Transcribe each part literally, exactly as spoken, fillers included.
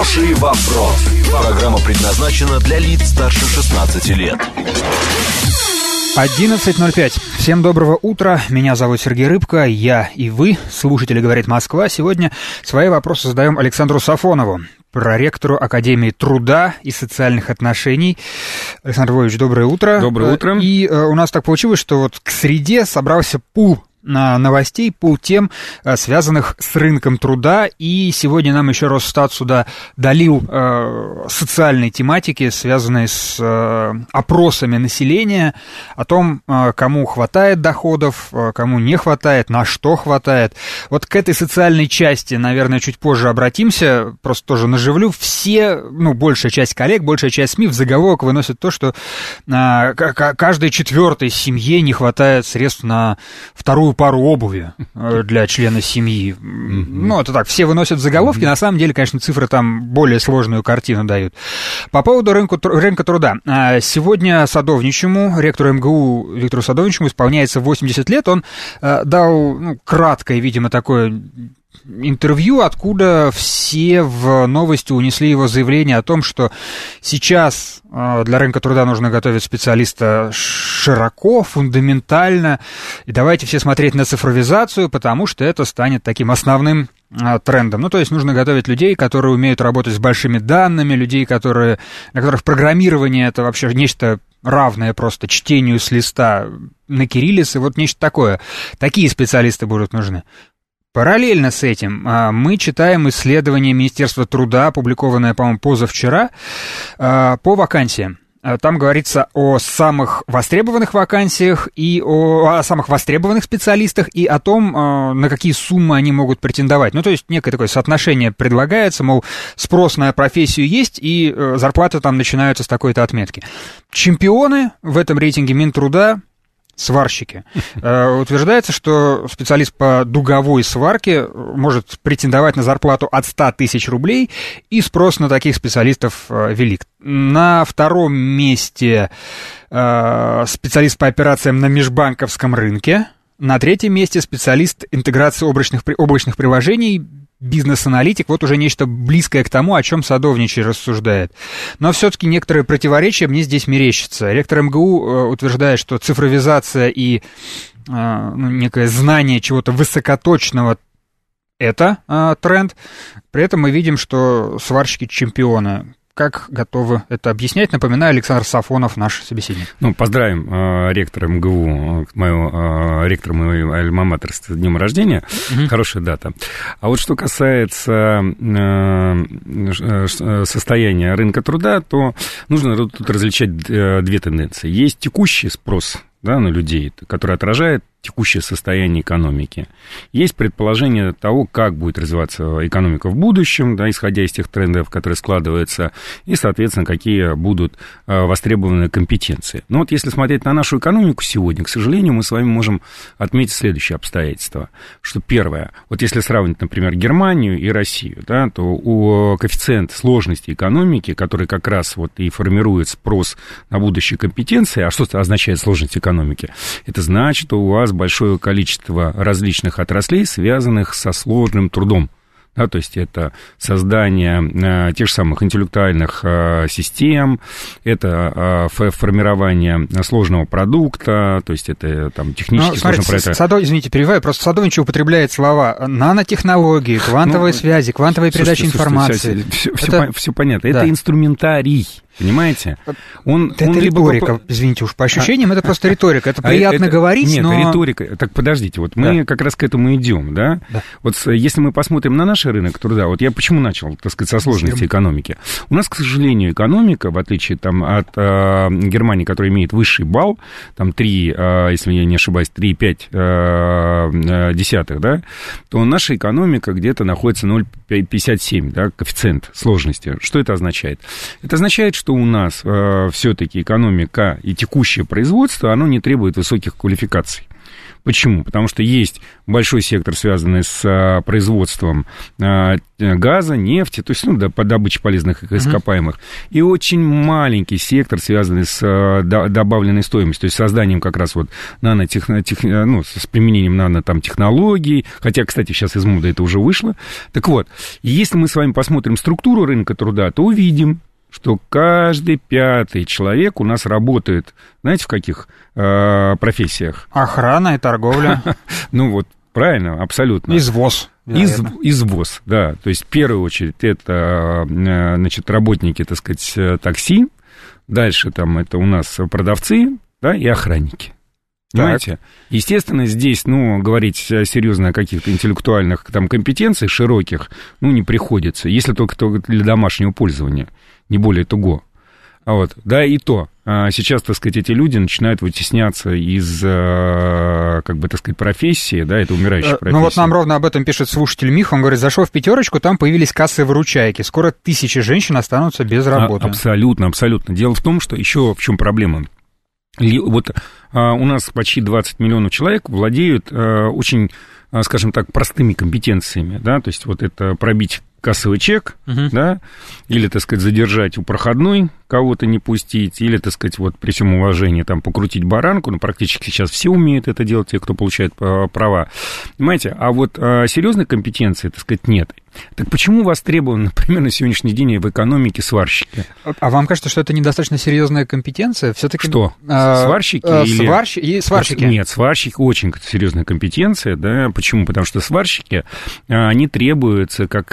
Хороший вопрос. Программа предназначена для лиц старше шестнадцати лет. одиннадцать ноль пять. Всем доброго утра. Меня зовут Сергей Рыбко. Я и вы, слушатели «Говорит Москва», сегодня свои вопросы задаем Александру Сафонову, проректору Академии труда и социальных отношений. Александр Львович, доброе утро. Доброе утро. И э, у нас так получилось, что вот к среде собрался пул на новостей по тем, связанных с рынком труда, и сегодня нам еще Росстат сюда долил э, социальной тематики, связанной с э, опросами населения, о том, э, кому хватает доходов, э, кому не хватает, на что хватает. Вот к этой социальной части, наверное, чуть позже обратимся, просто тоже наживлю. Все, ну, большая часть коллег, большая часть СМИ в заголовок выносят то, что э, каждой четвертой семье не хватает средств на вторую пару обуви для члена семьи. Mm-hmm. Ну, это так, все выносят заголовки, mm-hmm. на самом деле, конечно, цифры там более сложную картину дают. По поводу рынка, рынка труда. Сегодня Садовничему, ректору эм гэ у Виктору Садовничему исполняется восемьдесят лет. Он дал, ну, краткое, видимо, такое интервью, откуда все в новости унесли его заявление о том, что сейчас для рынка труда нужно готовить специалиста широко, фундаментально, и давайте все смотреть на цифровизацию, потому что это станет таким основным трендом. Ну, то есть нужно готовить людей, которые умеют работать с большими данными, людей, которые, для которых программирование — это вообще нечто равное просто чтению с листа на кириллице, вот нечто такое. Такие специалисты будут нужны. Параллельно с этим мы читаем исследование Министерства труда, опубликованное, по-моему, позавчера, по вакансиям. Там говорится о самых востребованных вакансиях и о, о самых востребованных специалистах и о том, на какие суммы они могут претендовать. Ну, то есть некое такое соотношение предлагается, мол, спрос на профессию есть, и зарплаты там начинаются с такой-то отметки. Чемпионы в этом рейтинге Минтруда — сварщики. Э, утверждается, что специалист по дуговой сварке может претендовать на зарплату от ста тысяч рублей, и спрос на таких специалистов э, велик. На втором месте э, специалист по операциям на межбанковском рынке. На третьем месте специалист интеграции облачных, облачных приложений, бизнес-аналитик, вот уже нечто близкое к тому, о чем Садовничий рассуждает. Но все-таки некоторые противоречия мне здесь мерещатся. Ректор эм гэ у э, утверждает, что цифровизация и э, ну, некое знание чего-то высокоточного — это э, тренд. При этом мы видим, что сварщики — чемпионы. Как готовы это объяснять? Напоминаю, Александр Сафонов, наш собеседник. Ну, поздравим э, ректора эм гэ у, моего, э, ректора моего альма-матер с днем рождения. Mm-hmm. Хорошая дата. А вот что касается э, состояния рынка труда, то нужно тут различать две тенденции. Есть текущий спрос, да, на людей, который отражает текущее состояние экономики. Есть предположение того, как будет развиваться экономика в будущем, да, исходя из тех трендов, которые складываются, и, соответственно, какие будут э, востребованы компетенции. Но вот если смотреть на нашу экономику сегодня, к сожалению, мы с вами можем отметить следующее обстоятельство, что первое, вот если сравнить, например, Германию и Россию, да, то у коэффициент сложности экономики, который как раз вот и формирует спрос на будущие компетенции, а что это означает сложность экономики? Это значит, что у вас большое количество различных отраслей, связанных со сложным трудом. Да, то есть это создание э, тех же самых интеллектуальных э, систем, это э, формирование сложного продукта, то есть это там технически сложный проект. Садов, извините, перебиваю, просто Садовничий употребляет слова нанотехнологии, квантовые ну, связи, квантовая передача слушайте, информации. Все, все, это... все, все понятно, да. Это инструментарий. Понимаете? Он, это он риторика, либо... извините уж, по ощущениям, а... это просто риторика. Это приятно а это... говорить, Нет, но... Нет, риторика. Так, подождите, вот мы да. как раз к этому идем, да? да? Вот если мы посмотрим на наш рынок труда, вот я почему начал, так сказать, со сложности Схем. экономики. У нас, к сожалению, экономика, в отличие там, от э, Германии, которая имеет высший балл, там три, э, если я не ошибаюсь, три целых пять десятых, да, то наша экономика где-то находится ноль целых пятьдесят семь, да, коэффициент сложности. Что это означает? Это означает, что у нас э, все-таки экономика и текущее производство, оно не требует высоких квалификаций. Почему? Потому что есть большой сектор, связанный с а, производством а, газа, нефти, то есть, ну, да, по добыче полезных ископаемых, mm-hmm. и очень маленький сектор, связанный с а, до, добавленной стоимостью, то есть созданием как раз вот нанотех, тех, ну, с применением нанотехнологий, хотя, кстати, сейчас из моды это уже вышло. Так вот, если мы с вами посмотрим структуру рынка труда, то увидим, что каждый пятый человек у нас работает, знаете, в каких э, профессиях? Охрана и торговля. Ну вот, правильно, абсолютно. Извоз. Из, извоз, да. То есть, в первую очередь, это, значит, работники, так сказать, такси. Дальше там это у нас продавцы, да, и охранники. Понимаете? Так. Естественно, здесь, ну, говорить серьезно о каких-то интеллектуальных там компетенциях широких, ну, не приходится, если только для домашнего пользования, не более того. А вот, да, и то. Сейчас, так сказать, эти люди начинают вытесняться из, как бы, так сказать, профессии, да, это умирающая профессия. Ну вот нам ровно об этом пишет слушатель Мих, он говорит, зашел в пятерочку, там появились кассы-выручайки, скоро тысячи женщин останутся без работы. А, абсолютно, абсолютно. Дело в том, что еще в чем проблема. Вот а, у нас почти двадцать миллионов человек владеют а, очень, а, скажем так, простыми компетенциями, да, то есть вот это пробить кассовый чек, uh-huh. да, или, так сказать, задержать у проходной, кого-то не пустить, или, так сказать, вот при всем уважении там покрутить баранку, ну, практически сейчас все умеют это делать, те, кто получает права, понимаете, а вот а, серьезной компетенции, так сказать, нет. Так почему востребованы, например, на сегодняшний день в экономике сварщики? А вам кажется, что это недостаточно серьезная компетенция? Все-таки что? А, сварщики? А, или... сварщ... и сварщики? Нет, сварщики очень серьезная компетенция, да, почему? Потому что сварщики, они требуются, как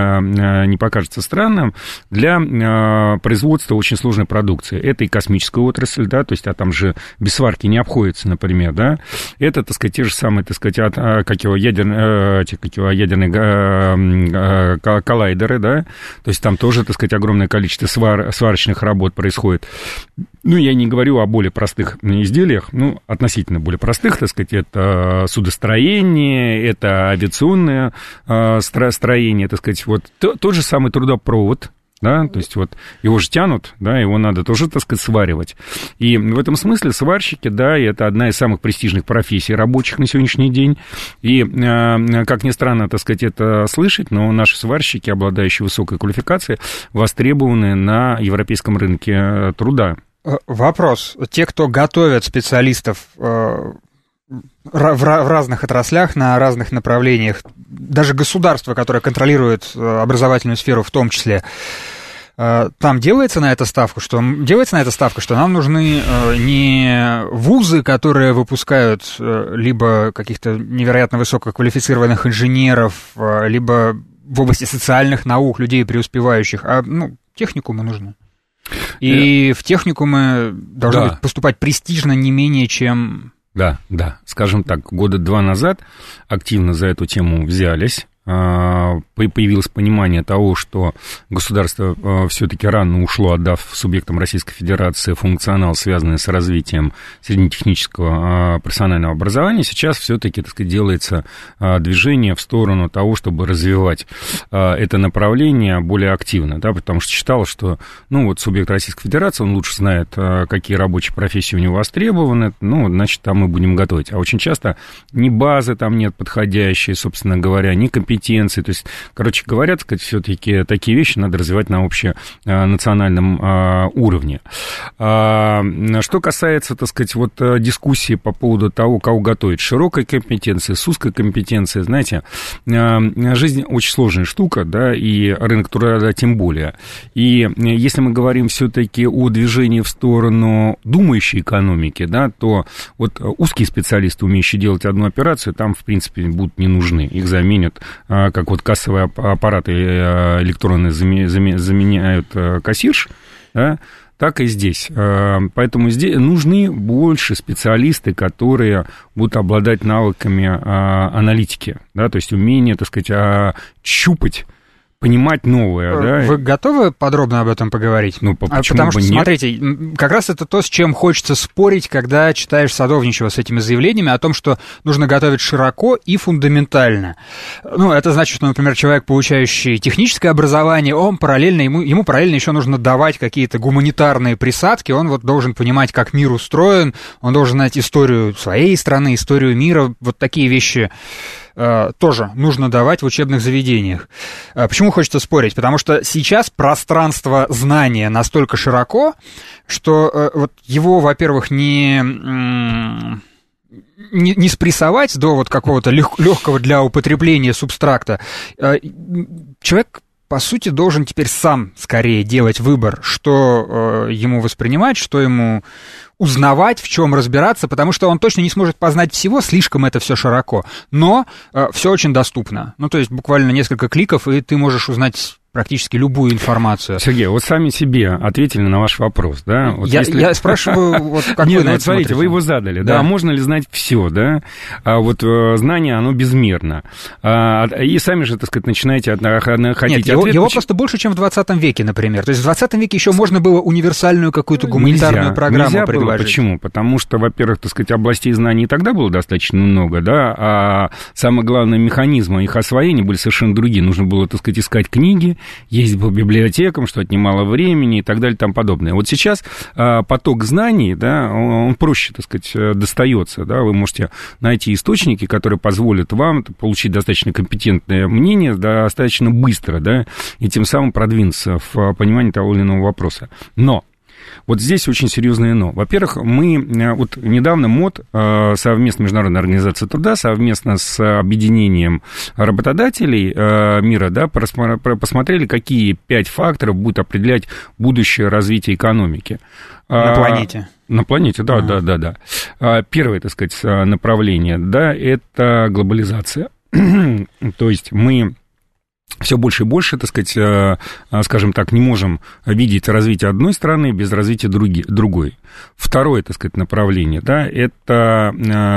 не покажется странным, для производства очень сложной продукции. Это и космическая отрасль, да, то есть, а там же без сварки не обходится, например, да. Это, так сказать, те же самые, так сказать, как его, ядерные, как его, ядерные коллайдеры, да, то есть там тоже, так сказать, огромное количество свар, сварочных работ происходит. Ну, я не говорю о более простых изделиях, ну, относительно более простых, так сказать, это судостроение, это авиационное строение, так сказать, вот тот же самый трубопровод, да, то есть вот его же тянут, да, его надо тоже, так сказать, сваривать. И в этом смысле сварщики, да, это одна из самых престижных профессий рабочих на сегодняшний день. И, как ни странно, так сказать, это слышать, но наши сварщики, обладающие высокой квалификацией, востребованы на европейском рынке труда. Вопрос. Те, кто готовят специалистов в разных отраслях, на разных направлениях, даже государство, которое контролирует образовательную сферу в том числе, там делается на это ставка, что делается на это ставка, что нам нужны не вузы, которые выпускают либо каких-то невероятно высококвалифицированных инженеров, либо в области социальных наук людей преуспевающих, а ну, техникумы нужны. И э... в техникумы должно да. быть поступать престижно не менее, чем... Да, да, скажем так, года два назад активно за эту тему взялись. Появилось понимание того, что государство все-таки рано ушло, отдав субъектам Российской Федерации функционал, связанный с развитием среднетехнического профессионального образования. Сейчас все-таки, так сказать, делается движение в сторону того, чтобы развивать это направление более активно, да, потому что считалось, что, ну, вот субъект Российской Федерации, он лучше знает, какие рабочие профессии у него востребованы, ну, значит, там мы будем готовить. А очень часто ни базы там нет подходящей, собственно говоря, ни компетенции. компетенции, то есть, короче говоря, так сказать, все-таки такие вещи надо развивать на общенациональном уровне. Что касается, так сказать, вот дискуссии по поводу того, кого готовить, широкая компетенция, с узкой компетенцией, знаете, жизнь очень сложная штука, да, и рынок труда тем более. И если мы говорим все-таки о движении в сторону думающей экономики, да, то вот узкие специалисты, умеющие делать одну операцию, там, в принципе, будут не нужны, их заменят, как вот кассовые аппараты электронные заменяют кассирш, да, так и здесь. Поэтому здесь нужны больше специалисты, которые будут обладать навыками аналитики, да, то есть умение, так сказать, щупать понимать новое, да. Вы готовы подробно об этом поговорить? Ну, почему Потому что, бы нет? смотрите, как раз это то, с чем хочется спорить, когда читаешь Садовничева с этими заявлениями о том, что нужно готовить широко и фундаментально. Ну, это значит, что, например, человек, получающий техническое образование, он параллельно, ему, ему параллельно еще нужно давать какие-то гуманитарные присадки, он вот должен понимать, как мир устроен, он должен знать историю своей страны, историю мира, вот такие вещи тоже нужно давать в учебных заведениях. Почему хочется спорить? Потому что сейчас пространство знания настолько широко, что вот его, во-первых, не, не, не спрессовать до вот какого-то лег, легкого для употребления субстракта. Человек, по сути, должен теперь сам скорее делать выбор, что ему воспринимать, что ему узнавать, в чем разбираться, потому что он точно не сможет познать всего, слишком это все широко, но э, все очень доступно. Ну, то есть буквально несколько кликов, и ты можешь узнать практически любую информацию. Сергей, вот сами себе ответили на ваш вопрос, да? Вот я, если... я спрашиваю, вот как Нет, вы на ну, это смотрите, смотрите? Вы его задали, да? Да. А можно ли знать все, да? А вот э, знание, оно безмерно. А, и сами же, так сказать, начинаете от, хотите Нет, его, ответ... его просто больше, чем в двадцатом веке, например. То есть в двадцатом веке еще можно было универсальную какую-то гуманитарную нельзя, программу нельзя предложить. Было. Почему? Потому что, во-первых, так сказать, областей знаний и тогда было достаточно много, да, а самое главное, механизмы их освоения были совершенно другие. Нужно было, так сказать, искать книги, ездить по библиотекам, что отнимало времени и так далее и тому подобное. Вот сейчас а, поток знаний, да, он, он проще, так сказать, достается, да, вы можете найти источники, которые позволят вам получить достаточно компетентное мнение достаточно быстро, да, и тем самым продвинуться в понимании того или иного вопроса. Но вот здесь очень серьезное но. Во-первых, мы, вот недавно МОД, совместно Международная организация труда, совместно с объединением работодателей мира, да, посмотрели, какие пять факторов будут определять будущее развитие экономики. На планете. На планете, да, А-а-а. да, да, да. Первое, так сказать, направление, да, это глобализация. То есть мы... все больше и больше, так сказать, скажем так, не можем видеть развитие одной страны без развития други, другой. Второе, так сказать, направление, да, это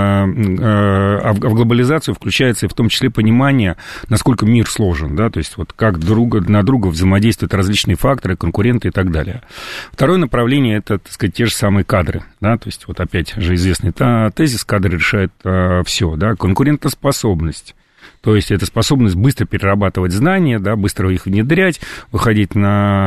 а в глобализацию включается и в том числе понимание, насколько мир сложен, да, то есть вот как друг на друга взаимодействуют различные факторы, конкуренты и так далее. Второе направление, это, так сказать, те же самые кадры, да, то есть вот опять же известный тезис, кадры решают все, да, конкурентоспособность. То есть это способность быстро перерабатывать знания, да, быстро их внедрять, выходить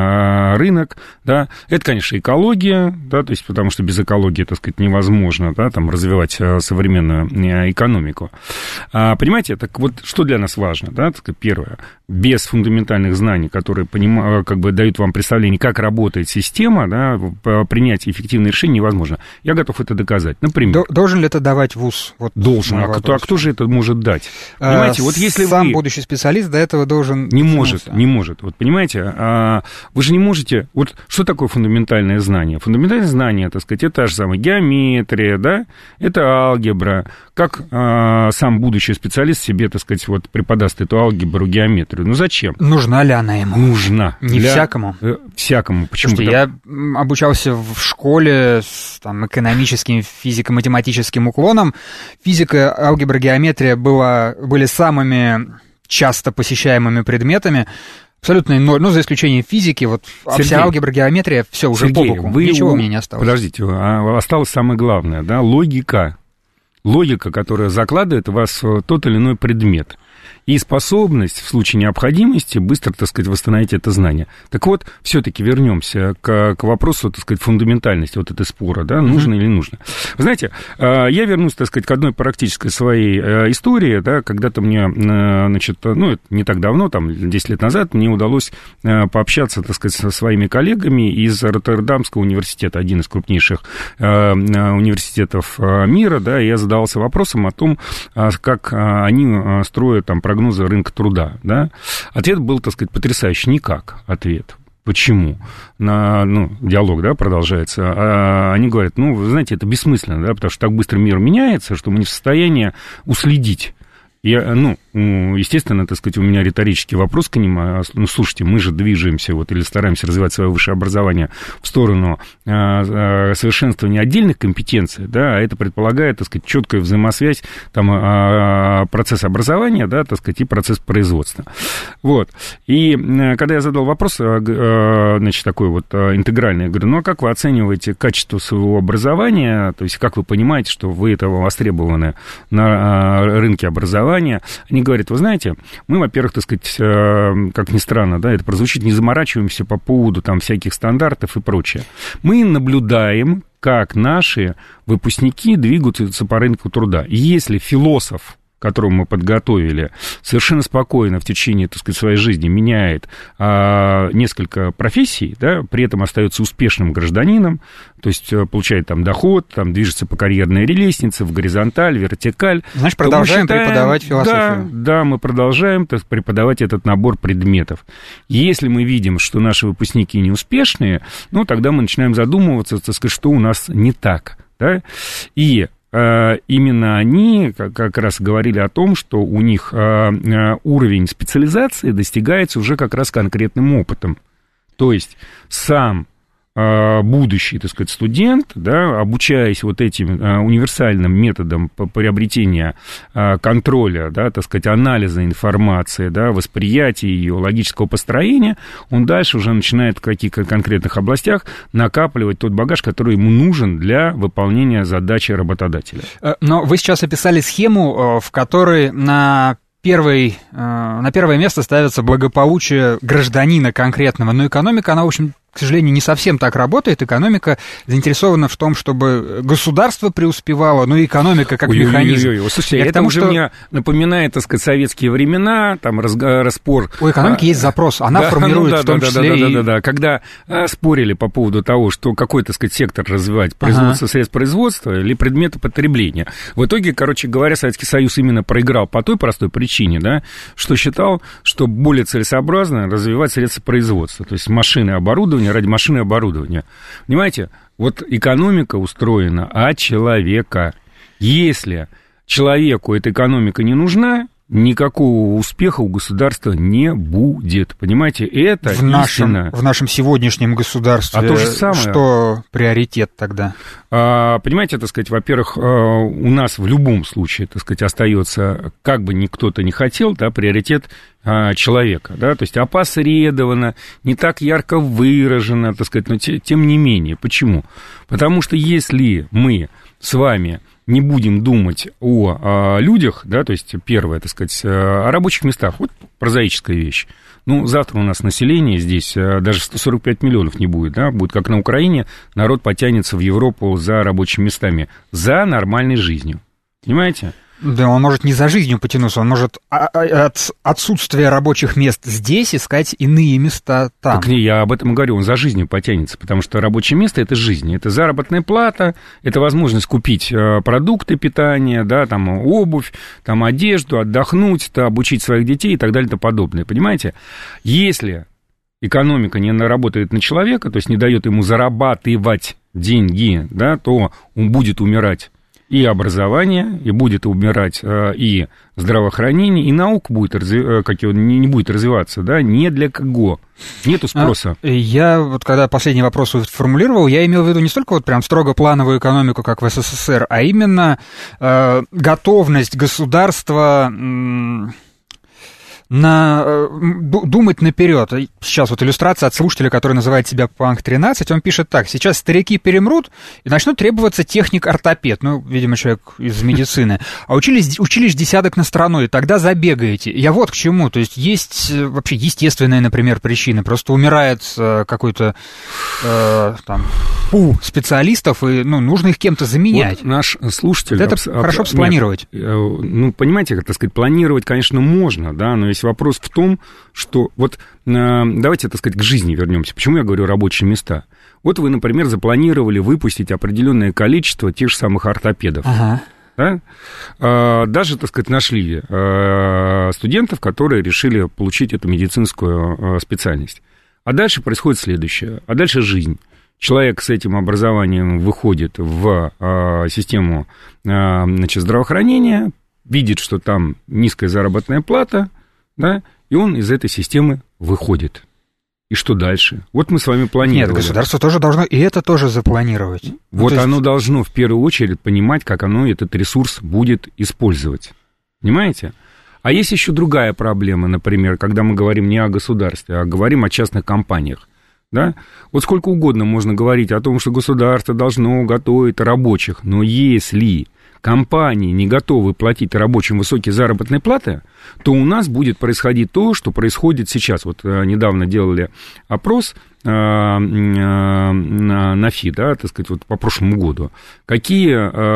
на рынок, да. Это, конечно, экология, да, то есть потому что без экологии, так сказать, невозможно, да, там, развивать современную экономику. А, понимаете, так вот, что для нас важно, да, так сказать, первое, без фундаментальных знаний, которые поним... как бы дают вам представление, как работает система, да, принять эффективные решения невозможно. Я готов это доказать. Например... Должен ли это давать вуз? Вот должен. А кто, а кто же это может дать? Понимаете, вот если сам вы... будущий специалист до этого должен... Не может, не может. Вот понимаете, а вы же не можете... Вот что такое фундаментальное знание? Фундаментальное знание, так сказать, это та же самая геометрия, да, это алгебра. Как а, сам будущий специалист себе, так сказать, вот преподаст эту алгебру, геометрию? Ну зачем? Нужна ли она ему? Нужна. Не Для... всякому. Всякому. Почему? Слушайте, я обучался в школе с там, экономическим, физико-математическим уклоном. Физика, алгебра, геометрия была, были самыми часто посещаемыми предметами. Абсолютно ноль, ну, за исключением физики, вот Сергей, вся алгебра, геометрия, все уже Сергей, по боку, вы ничего у... у меня не осталось. Подождите, осталось самое главное, да, логика. Логика, которая закладывает в вас тот или иной предмет. И способность в случае необходимости быстро, так сказать, восстановить это знание. Так вот, все-таки вернемся к, к вопросу, так сказать, фундаментальности вот этой спора, да, нужно mm-hmm. или нужно. Вы знаете, я вернусь, так сказать, к одной практической своей истории, да, когда-то мне, значит, ну, не так давно, там, десять лет назад, мне удалось пообщаться, так сказать, со своими коллегами из Роттердамского университета, один из крупнейших университетов мира, да, и я задавался вопросом о том, как они строят там прогнозы рынка труда, да, ответ был, так сказать, потрясающий. Никак ответ. Почему? На, ну, диалог, да, продолжается. А они говорят, ну, вы знаете, это бессмысленно, да, потому что так быстро мир меняется, что мы не в состоянии уследить. Я, ну, естественно, так сказать, у меня риторический вопрос к ним. Ну, слушайте, мы же движемся вот, или стараемся развивать свое высшее образование в сторону а, совершенствования отдельных компетенций, да, а это предполагает, так сказать, четкую взаимосвязь там, а, процесса образования, да, так сказать, и процесс производства. Вот. И когда я задал вопрос, а, значит, такой вот интегральный, я говорю, ну, а как вы оцениваете качество своего образования, то есть как вы понимаете, что вы этого востребованы на рынке образования? Они говорят, вы знаете, мы, во-первых, так сказать, как ни странно, да, это прозвучит, не заморачиваемся по поводу там всяких стандартов и прочее. Мы наблюдаем, как наши выпускники двигаются по рынку труда. И если философ, которого мы подготовили, совершенно спокойно в течение, так сказать, своей жизни меняет а, несколько профессий, да, при этом остается успешным гражданином, то есть получает там доход, там движется по карьерной лестнице, в горизонталь, вертикаль. Значит, продолжаем считаем, преподавать философию. Да, да, мы продолжаем так, преподавать этот набор предметов. Если мы видим, что наши выпускники неуспешные, ну, тогда мы начинаем задумываться, так сказать, что у нас не так, да, и именно они как раз говорили о том, что у них уровень специализации достигается уже как раз конкретным опытом. То есть сам будущий, так сказать, студент, да, обучаясь вот этим универсальным методам приобретения контроля, да, так сказать, анализа информации, да, восприятия ее, логического построения, он дальше уже начинает в каких-то конкретных областях накапливать тот багаж, который ему нужен для выполнения задачи работодателя. Но вы сейчас описали схему, в которой на Первый, на первое место ставится благополучие гражданина конкретного, но экономика, она, в общем, к сожалению, не совсем так работает. Экономика заинтересована в том, чтобы государство преуспевало, но и экономика как ой, механизм. Ой, ой, ой. Слушайте, это уже что... мне напоминает, так сказать, советские времена, там распор. У экономики а, есть запрос, она да, формирует ну, да, в том да, числе да, и... да, да, да, да. Когда а, спорили по поводу того, что какой, так сказать, сектор развивать, производство ага. средств производства или предметы потребления. В итоге, короче говоря, Советский Союз именно проиграл по той простой причине, да, что считал, что более целесообразно развивать средства производства, то есть машины, оборудование ради машины и оборудования. Понимаете, вот экономика устроена от человека. Если человеку эта экономика не нужна, никакого успеха у государства не будет. Понимаете, это в нашем, истина. В нашем сегодняшнем государстве, а то же самое, что приоритет тогда? А, понимаете, так сказать, во-первых, у нас в любом случае, так сказать, остается, как бы ни кто-то не хотел, да, приоритет а, человека, да, то есть опосредованно, не так ярко выражено, так сказать, но те, тем не менее. Почему? Потому что если мы с вами не будем думать о, о людях, да, то есть первое, так сказать, о рабочих местах, вот прозаическая вещь. Ну, завтра у нас население здесь даже сто сорок пять миллионов не будет, да, будет как на Украине, народ потянется в Европу за рабочими местами, за нормальной жизнью, понимаете? Да, он может не за жизнью потянуться, он может от отсутствия рабочих мест здесь искать иные места там. Так не, я об этом говорю, он за жизнью потянется, потому что рабочее место – это жизнь, это заработная плата, это возможность купить продукты питания, да, там, обувь, там, одежду, отдохнуть, да, обучить своих детей и так далее и тому подобное, понимаете? Если экономика не работает на человека, то есть не дает ему зарабатывать деньги, да, то он будет умирать. И образование, и будет умирать и здравоохранение, и наука будет разви... как его, не, не будет развиваться, да, не для кого, нету спроса. Я вот когда последний вопрос формулировал, я имел в виду не столько вот прям строго плановую экономику, как в СССР, а именно э, готовность государства... М- на, думать наперед. Сейчас вот иллюстрация от слушателя, который называет себя Панк тринадцать, он пишет так: сейчас старики перемрут и начнут требоваться техник-ортопед, ну, видимо, человек из медицины, а учились, учились десяток на страну, и тогда забегаете. Я вот к чему, то есть есть вообще естественные, например, причины, просто умирает какой-то э, там пул специалистов, и, ну, нужно их кем-то заменять. Вот наш слушатель... Вот это абс- хорошо нет, спланировать. Ну, понимаете, как так сказать, планировать, конечно, можно, да, но есть вопрос в том, что вот давайте, так сказать, к жизни вернемся. Почему я говорю рабочие места? Вот вы, например, запланировали выпустить определенное количество тех же самых ортопедов. Ага. Да? Даже, так сказать, нашли студентов, которые решили получить эту медицинскую специальность. А дальше происходит следующее. А дальше жизнь. Человек с этим образованием выходит в систему, значит, здравоохранения, видит, что там низкая заработная плата, да, и он из этой системы выходит. И что дальше? Вот мы с вами планировали. Нет, государство тоже должно и это тоже запланировать. Вот ну, есть... оно должно в первую очередь понимать, как оно этот ресурс будет использовать. Понимаете? А есть еще другая проблема, например, когда мы говорим не о государстве, а говорим о частных компаниях. Да? Вот сколько угодно можно говорить о том, что государство должно готовить рабочих, но если компании не готовы платить рабочим высокие заработные платы, то у нас будет происходить то, что происходит сейчас. Вот недавно делали опрос на НАФИ, да, так сказать, вот по прошлому году. Какие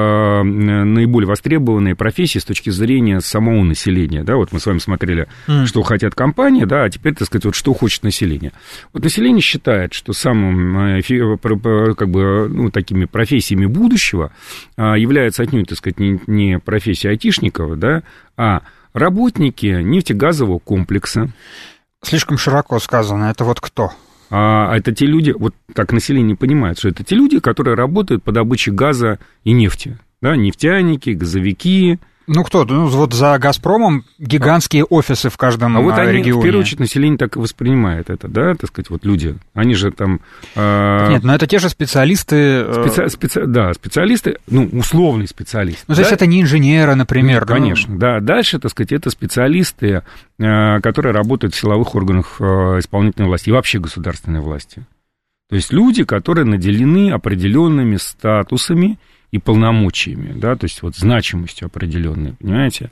наиболее востребованные профессии с точки зрения самого населения, да, вот мы с вами смотрели, mm. что хотят компании, да, а теперь, так сказать, вот что хочет население. Вот население считает, что самым, как бы, ну, такими профессиями будущего являются отнюдь, так сказать, не, не профессия айтишников, да, а работники нефтегазового комплекса. Слишком широко сказано, это вот кто? А это те люди, вот так население понимает, что это те люди, которые работают по добыче газа и нефти, да, нефтяники, газовики. Ну, кто? Ну, вот за «Газпромом» гигантские офисы в каждом регионе. А вот они, регионе. В первую очередь, население так воспринимает это, да, так сказать, вот люди, они же там... Э... Нет, но это те же специалисты... Специ... Специ... Да, специалисты, ну, условный специалист. Ну, то есть да? Это не инженеры, например. Ну, конечно, да. Дальше, так сказать, это специалисты, которые работают в силовых органах исполнительной власти и вообще государственной власти. То есть люди, которые наделены определенными статусами и полномочиями, да, то есть вот значимостью определенной, понимаете?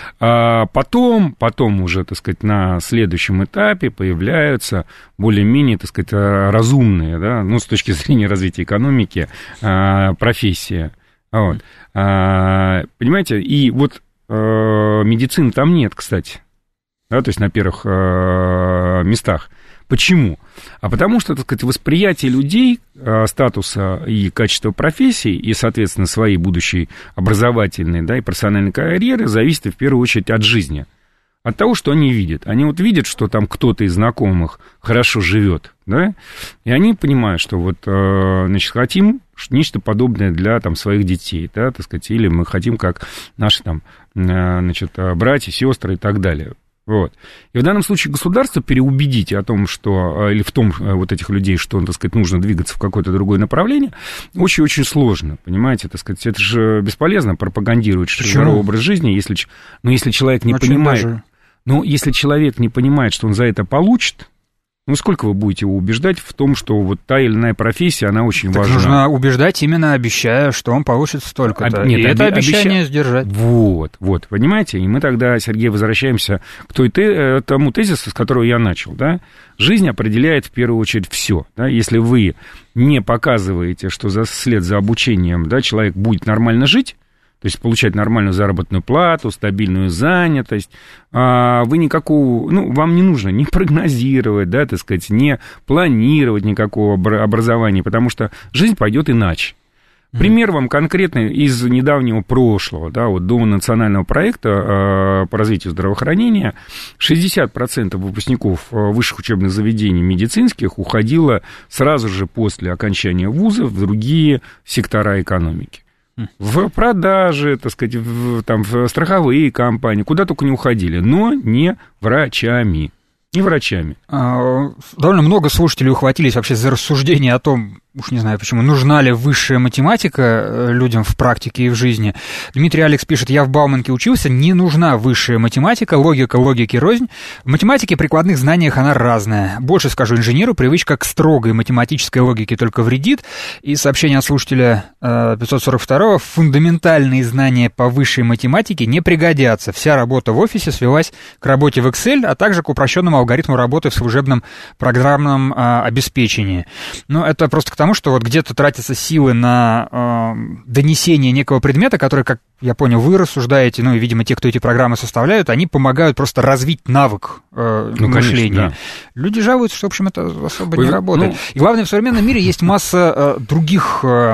А потом, потом уже, так сказать, на следующем этапе появляются более-менее, так сказать, разумные, да, ну, с точки зрения развития экономики, профессии. Вот. Понимаете? И вот медицины там нет, кстати, да, то есть на первых местах. Почему? А потому что, так сказать, восприятие людей, статуса и качества профессии, и, соответственно, своей будущей образовательной, да, и профессиональной карьеры зависит в первую очередь от жизни, от того, что они видят. Они вот видят, что там кто-то из знакомых хорошо живет, да, и они понимают, что вот, значит, хотим нечто подобное для там своих детей, да, так сказать, или мы хотим, как наши там, значит, братья, сестры и так далее. Вот. И в данном случае государство переубедить о том, что, или в том вот этих людей, что, так сказать, нужно двигаться в какое-то другое направление, очень-очень сложно, понимаете, так сказать, это же бесполезно пропагандировать здоровый образ жизни, если, ну, если человек не очень понимает, даже... ну, если человек не понимает, что он за это получит, ну, сколько вы будете его убеждать в том, что вот та или иная профессия, она очень так важна? Нужно убеждать, именно обещая, что он получит столько-то. А, нет, и оби- это обещание обеща... сдержать. Вот, вот, понимаете? И мы тогда, Сергей, возвращаемся к той те... тому тезису, с которого я начал, да? Жизнь определяет в первую очередь все, да? Если вы не показываете, что за след за обучением, да, человек будет нормально жить, то есть получать нормальную заработную плату, стабильную занятость, вы никакого, ну, вам не нужно не прогнозировать, да, так сказать, не планировать никакого образования, потому что жизнь пойдет иначе. Пример вам конкретно из недавнего прошлого, да, вот до национального проекта по развитию здравоохранения шестьдесят процентов выпускников высших учебных заведений медицинских уходило сразу же после окончания вуза в другие сектора экономики. В продаже, так сказать, в, там, в страховые компании, куда только не уходили, но не врачами. Не врачами. Довольно много слушателей ухватились вообще за рассуждение о том, уж не знаю почему, нужна ли высшая математика людям в практике и в жизни. Дмитрий Алекс пишет: я в Бауманке учился, не нужна высшая математика, логика логики рознь. В математике, прикладных знаниях она разная. Больше скажу, инженеру привычка к строгой математической логике только вредит. И сообщение от слушателя пятьсот сорок второго: фундаментальные знания по высшей математике не пригодятся. Вся работа в офисе свелась к работе в Excel, а также к упрощенному алгоритму работы в служебном программном а, обеспечении. Но это просто к тому, что вот где-то тратятся силы на э, донесение некого предмета, который, как я понял, вы рассуждаете, ну и, видимо, те, кто эти программы составляют, они помогают просто развить навык э, ну, мышления. Конечно, да. Люди жалуются, что, в общем, это особо вы, не работает. Ну... И главное, в современном мире есть масса э, других... Э,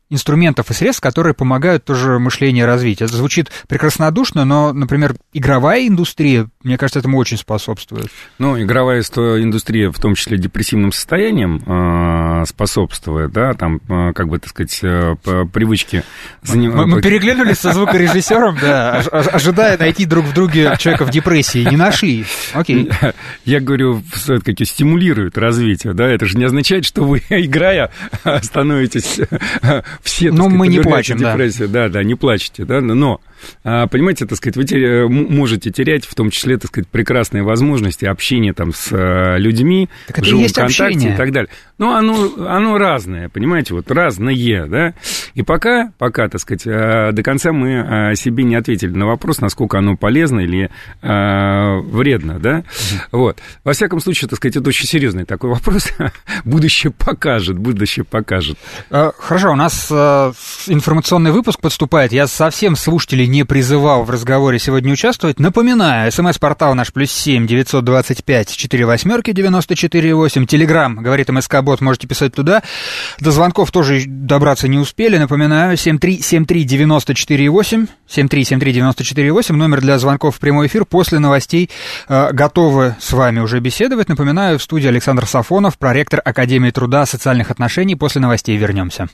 инструментов и средств, которые помогают тоже мышлению развить. Это звучит прекраснодушно, но, например, игровая индустрия, мне кажется, этому очень способствует. Ну, игровая индустрия, в том числе депрессивным состоянием, э, способствует, да, там, э, как бы, так сказать, э, привычки... Заним... Мы, мы переглянулись со звукорежиссером, да, ожидая найти друг в друге человека в депрессии, не нашли. Окей. Я говорю, все-таки стимулирует развитие, да, это же не означает, что вы, играя, становитесь... Все, ну, мы не плачем, да. Да, да, не плачете, да, но, понимаете, так сказать, вы теря... можете терять, в том числе, так сказать, прекрасные возможности общения там с людьми, в живом контакте и так далее. Но оно, оно разное, понимаете, вот разное, да, и пока, пока, так сказать, до конца мы себе не ответили на вопрос, насколько оно полезно или э, вредно, да, mm-hmm. вот. Во всяком случае, так сказать, это очень серьезный такой вопрос, будущее покажет, будущее покажет. Хорошо, у нас информационный выпуск подступает. Я совсем слушателей не призывал в разговоре сегодня участвовать. Напоминаю, смс-портал наш плюс семь девятьсот двадцать пять четыре восьмерки девяносто четыре восемь. Телеграм, говорит МСК-бот, можете писать туда. До звонков тоже добраться не успели. Напоминаю, семь три семь три девяносто четыре восемь. семь три семь три девяносто четыре восемь. Номер для звонков в прямой эфир. После новостей э, готовы с вами уже беседовать. Напоминаю, в студии Александр Сафонов, проректор Академии труда и социальных отношений. После новостей вернемся.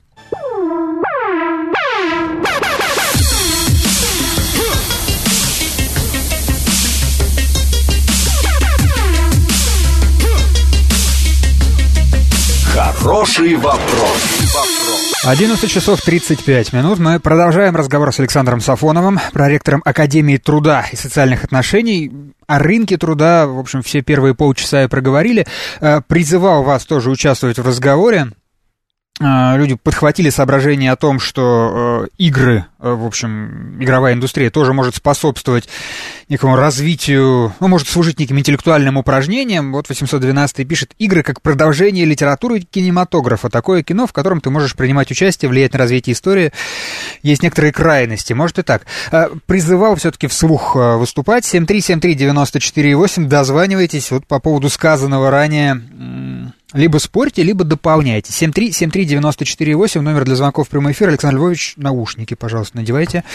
Хороший вопрос. одиннадцать часов тридцать пять минут. Мы продолжаем разговор с Александром Сафоновым, проректором Академии труда и социальных отношений. О рынке труда, в общем, все первые полчаса и проговорили. Призывал вас тоже участвовать в разговоре. Люди подхватили соображение о том, что э, игры, э, в общем, игровая индустрия тоже может способствовать некому развитию, ну, может служить неким интеллектуальным упражнением. Вот восемьсот двенадцатый пишет: игры как продолжение литературы и кинематографа. Такое кино, в котором ты можешь принимать участие, влиять на развитие истории. Есть некоторые крайности, может и так. Э, призывал все-таки вслух э, выступать. семь три семь три девяносто четыре восемь. Дозванивайтесь вот по поводу сказанного ранее. Либо спорьте, либо дополняйте. семь три семь три девяносто четыре восемь, номер для звонков в прямой эфир. Александр Львович, наушники, пожалуйста, надевайте.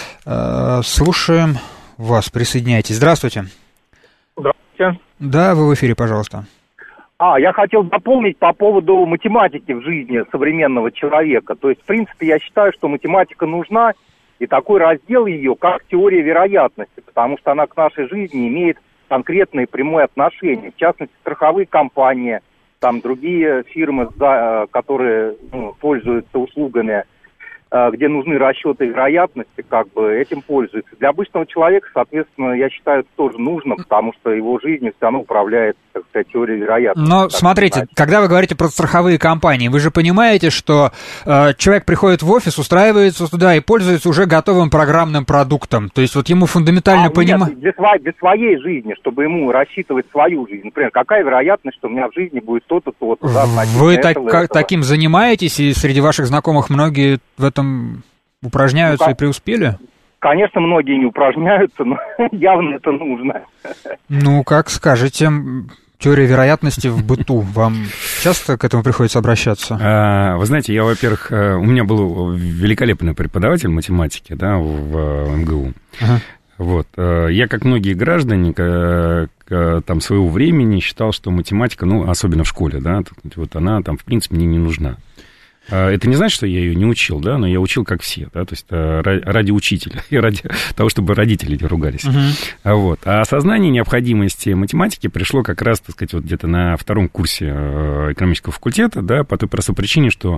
Слушаем вас, присоединяйтесь. Здравствуйте. Здравствуйте. Да, вы в эфире, пожалуйста. А, я хотел дополнить по поводу математики в жизни современного человека. То есть, в принципе, я считаю, что математика нужна, и такой раздел ее, как теория вероятности, потому что она к нашей жизни имеет конкретное и прямое отношение. В частности, страховые компании, там другие фирмы, которые ну, пользуются услугами, где нужны расчеты вероятности, как бы этим пользуются. Для обычного человека, соответственно, я считаю, это тоже нужно, потому что его жизнью все равно управляет, так сказать, теория вероятности. Но смотрите, сказать. Когда вы говорите про страховые компании, вы же понимаете, что э, человек приходит в офис, устраивается туда и пользуется уже готовым программным продуктом. То есть вот ему фундаментально а, понимать... Для, своей, для своей жизни, чтобы ему рассчитывать свою жизнь. Например, какая вероятность, что у меня в жизни будет то-то, то-то. Да, вы так, этого, как, этого. таким занимаетесь, и среди ваших знакомых многие в этом упражняются ну, и преуспели? Конечно, многие не упражняются, но явно это нужно. Ну, как скажете, теория вероятности в быту. Вам часто к этому приходится обращаться? А, вы знаете, я, во-первых, у меня был великолепный преподаватель математики, да, в МГУ. Ага. Вот. Я, как многие граждане, там, своего времени считал, что математика, ну, особенно в школе, да, вот она там, в принципе, мне не нужна. Это не значит, что я ее не учил, да, но я учил как все, да, то есть ради учителя и ради того, чтобы родители не ругались. Uh-huh. Вот. А осознание необходимости математики пришло как раз, так сказать, вот где-то на втором курсе экономического факультета, да, по той простой причине, что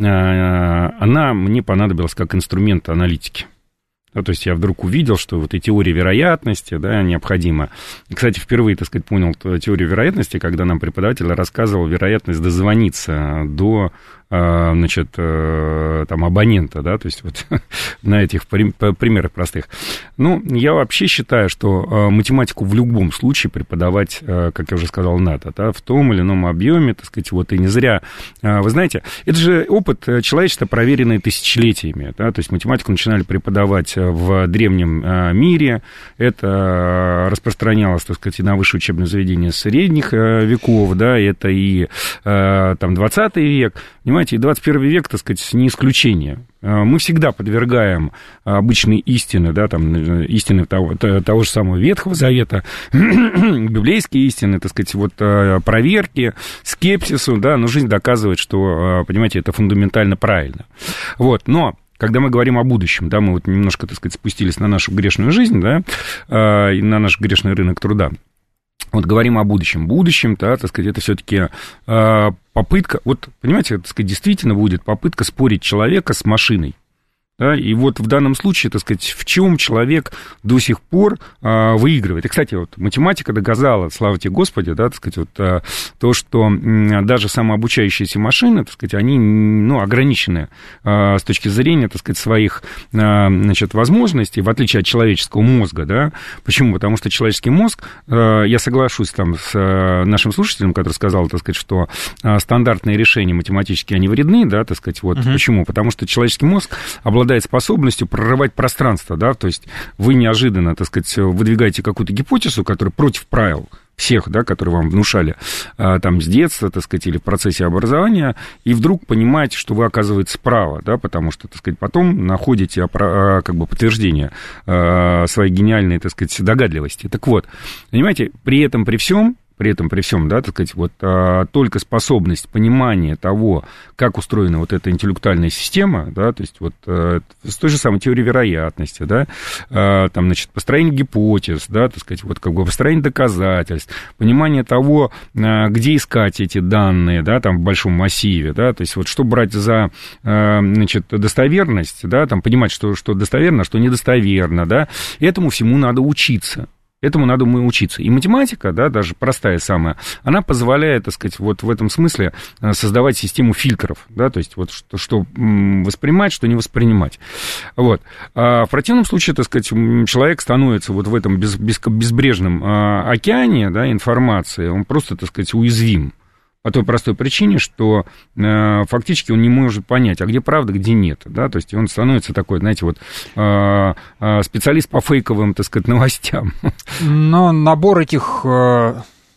она мне понадобилась как инструмент аналитики. Да, то есть я вдруг увидел, что вот и теория вероятности, да, необходима. И, кстати, впервые, так сказать, понял теорию вероятности, когда нам преподаватель рассказывал вероятность дозвониться до, значит, там, абонента, да, то есть вот на этих примерах простых. Ну, я вообще считаю, что математику в любом случае преподавать, как я уже сказал, надо, да, в том или ином объеме, так сказать, вот, и не зря. Вы знаете, это же опыт человечества, проверенный тысячелетиями, да, то есть математику начинали преподавать в древнем мире, это распространялось, так сказать, и на высшее учебное заведение средних веков, да, это и там двадцатый век, понимаете, и двадцать первый век, так сказать, не исключение. Мы всегда подвергаем обычные истины, да, там, истины того, того же самого Ветхого Завета, библейские истины, так сказать, вот, проверки, скепсису, да, но жизнь доказывает, что, понимаете, это фундаментально правильно. Вот, но когда мы говорим о будущем, да, мы вот немножко, так сказать, спустились на нашу грешную жизнь, да, и на наш грешный рынок труда. Вот говорим о будущем. Будущем, да, так сказать, это все-таки э, попытка, вот, понимаете, так сказать, действительно будет попытка спорить человека с машиной. Да, и вот в данном случае, так сказать, в чем человек до сих пор а, выигрывает. И, кстати, вот математика доказала, слава тебе Господи, да, так сказать, вот, а, то, что м, даже самообучающиеся машины, так сказать, они, ну, ограничены а, с точки зрения, так сказать, своих, а, значит, возможностей, в отличие от человеческого мозга, да. Почему? Потому что человеческий мозг, а, я соглашусь там с а, нашим слушателем, который сказал, так сказать, что а, стандартные решения математические, они вредны, да, так сказать, вот. Uh-huh. Почему? Потому что человеческий мозг обладает способностью прорывать пространство, да, то есть вы неожиданно, так сказать, выдвигаете какую-то гипотезу, которая против правил всех, да, которые вам внушали а, там с детства, так сказать, или в процессе образования, и вдруг понимаете, что вы, оказывается, правы, да, потому что, так сказать, потом находите а, как бы подтверждение а, своей гениальной, так сказать, догадливости. Так вот, понимаете, при этом, при всем, При этом, при всем, да, так сказать, вот а, только способность понимания того, как устроена вот эта интеллектуальная система, да, то есть вот а, с той же самой теорией вероятности, да, а, там, значит, построение гипотез, да, так сказать, вот как бы построение доказательств, понимание того, а, где искать эти данные, да, там, в большом массиве, да, то есть вот что брать за, а, значит, достоверность, да, там, понимать, что, что достоверно, что недостоверно, да, этому всему надо учиться. Этому надо мы учиться. И математика, да, даже простая самая, она позволяет, так сказать, вот в этом смысле создавать систему фильтров, да, то есть вот что, что воспринимать, что не воспринимать. Вот. А в противном случае, так сказать, человек становится вот в этом без, без, безбрежном океане, да, информации, он просто, так сказать, уязвим. По той простой причине, что э, фактически он не может понять, а где правда, где нет, да, то есть он становится такой, знаете, вот э, э, специалист по фейковым, так сказать, новостям. Но набор этих э,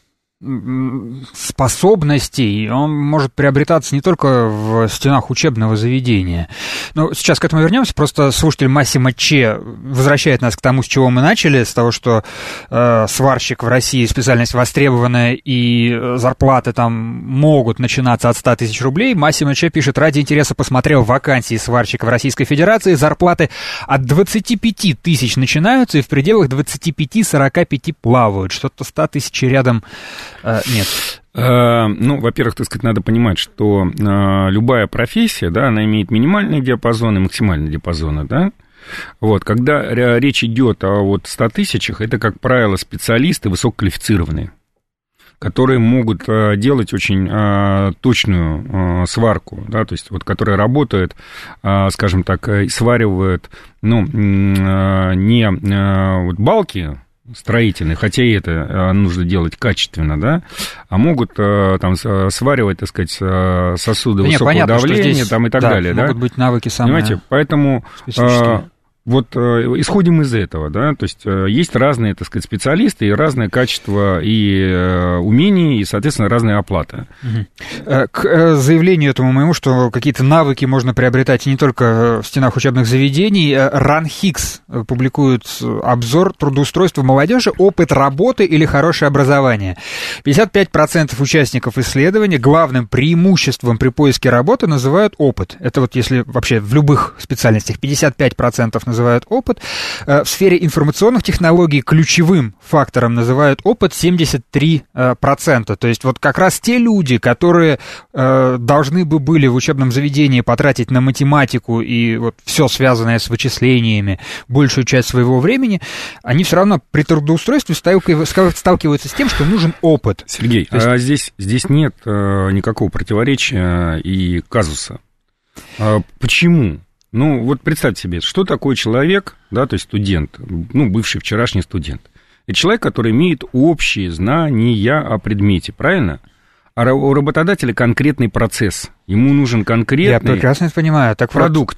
способностей, он может приобретаться не только в стенах учебного заведения. Но сейчас к этому вернемся. Просто слушатель Массимо Че возвращает нас к тому, с чего мы начали, с того, что э, сварщик в России специальность востребованная, и зарплаты там могут начинаться от ста тысяч рублей. Массимо Че пишет: ради интереса посмотрел вакансии сварщика в Российской Федерации. Зарплаты от двадцати пяти тысяч начинаются, и в пределах двадцати пяти - сорока пяти плавают. Что-то ста тысяч рядом э, нет. Ну, во-первых, так сказать, надо понимать, что э, любая профессия, да, она имеет минимальный диапазон и максимальный диапазон, да. Вот, когда речь идет о вот ста тысячах, это, как правило, специалисты высококвалифицированные, которые могут э, делать очень э, точную э, сварку, да, то есть вот, которые работают, э, скажем так, и сваривают, ну, э, не э, вот балки строительные, хотя и это нужно делать качественно, да, а могут там сваривать, так сказать, сосуды да высокого нет, понятно, давления здесь, там, и так да, далее. Могут да? быть навыки самые. Понимаете, поэтому вот исходим из этого, да, то есть есть разные, так сказать, специалисты и разное качество и умений, и, соответственно, разная оплата. Угу. К заявлению этому моему, что какие-то навыки можно приобретать не только в стенах учебных заведений, РАНХИКС публикует обзор трудоустройства молодежи, опыт работы или хорошее образование. пятьдесят пять процентов участников исследования главным преимуществом при поиске работы называют опыт. Это вот если вообще в любых специальностях пятьдесят пять процентов называют опыт. В сфере информационных технологий ключевым фактором называют опыт семьдесят три процента. То есть вот как раз те люди, которые должны бы были в учебном заведении потратить на математику и вот все связанное с вычислениями большую часть своего времени, они все равно при трудоустройстве сталкиваются с тем, что нужен опыт. Сергей, есть... а здесь, здесь нет никакого противоречия и казуса. Почему? Ну, вот представьте себе, что такое человек, да, то есть студент, ну, бывший вчерашний студент. Это человек, который имеет общие знания о предмете, правильно? А у работодателя конкретный процесс. Ему нужен конкретный... Я прекрасно это понимаю. Так продукт.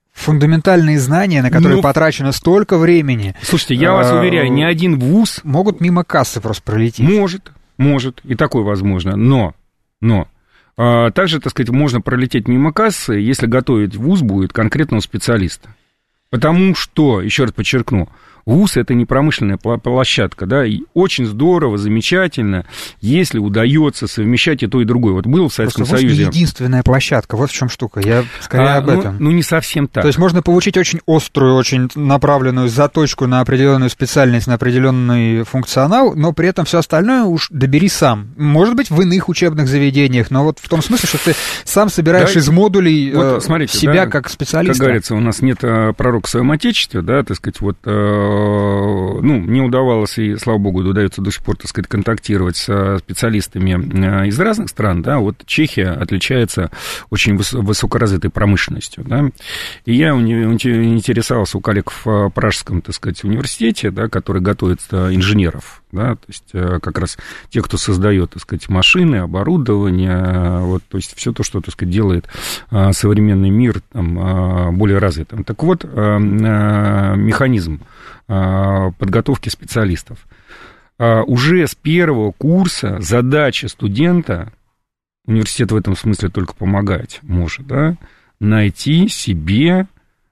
фундаментальные знания, на которые ну, потрачено столько времени. Слушайте, я вас уверяю, ни один вуз... Могут мимо кассы просто пролететь. Может, может, и такое возможно, но, но... Также, так сказать, можно пролететь мимо кассы, если готовить вуз будет конкретного специалиста. Потому что, еще раз подчеркну, вуз – это не промышленная площадка, да, и очень здорово, замечательно, если удается совмещать и то, и другое. Вот был в Советском Просто Союзе... вуз не единственная площадка, вот в чем штука, я скорее а, об ну, этом. Ну, не совсем так. То есть можно получить очень острую, очень направленную заточку на определенную специальность, на определенный функционал, но при этом все остальное уж добери сам. Может быть, в иных учебных заведениях, но вот в том смысле, что ты сам собираешь да, из модулей вот, смотрите, себя да, как специалиста. Как говорится, у нас нет пророка в своем отечестве, да, так сказать, вот... Ну, мне удавалось, и, слава богу, удается до сих пор, так сказать, контактировать со специалистами из разных стран, да, вот Чехия отличается очень высокоразвитой промышленностью, да, и я интересовался у коллег в Пражском, так сказать, университете, да, который готовит инженеров, да, то есть как раз те, кто создает, так сказать, машины, оборудование, вот, то есть все то, что, так сказать, делает современный мир там, более развитым. Так вот, механизм подготовки специалистов. Уже с первого курса задача студента, университет в этом смысле только помогать может, да, найти себе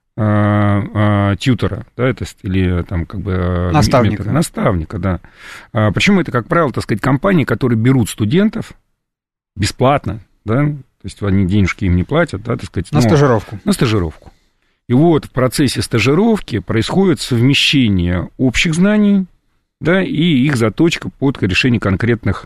а, а, тьютера, да, это, или там как бы... Наставника. Ментора, наставника, да. А, причем это, как правило, так сказать, компании, которые берут студентов бесплатно, да, то есть они денежки им не платят, да, так сказать. На но, стажировку. На стажировку. И вот в процессе стажировки происходит совмещение общих знаний, да, и их заточка под решение конкретных